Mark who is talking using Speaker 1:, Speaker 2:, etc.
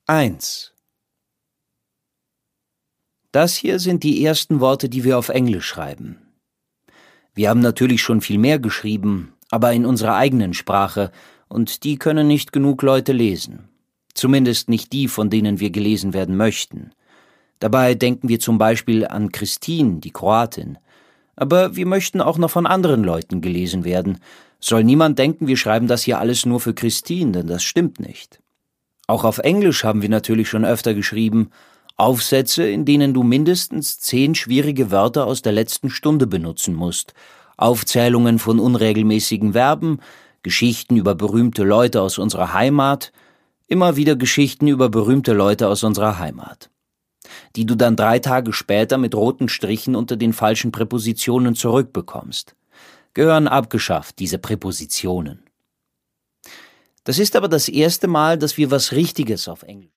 Speaker 1: 1. Das hier sind die ersten Worte, die wir auf Englisch schreiben. Wir haben natürlich schon viel mehr geschrieben, aber in unserer eigenen Sprache, und die können nicht genug Leute lesen. Zumindest nicht die, von denen wir gelesen werden möchten. Dabei denken wir zum Beispiel an Christine, die Kroatin. Aber wir möchten auch noch von anderen Leuten gelesen werden. Soll niemand denken, wir schreiben das hier alles nur für Christine, denn das stimmt nicht. Auch auf Englisch haben wir natürlich schon öfter geschrieben, Aufsätze, in denen du mindestens 10 schwierige Wörter aus der letzten Stunde benutzen musst, Aufzählungen von unregelmäßigen Verben, Geschichten über berühmte Leute aus unserer Heimat, immer wieder Geschichten über berühmte Leute aus unserer Heimat, die du dann 3 Tage später mit roten Strichen unter den falschen Präpositionen zurückbekommst. Gehören abgeschafft, diese Präpositionen. Das ist aber das erste Mal, dass wir was Richtiges auf Englisch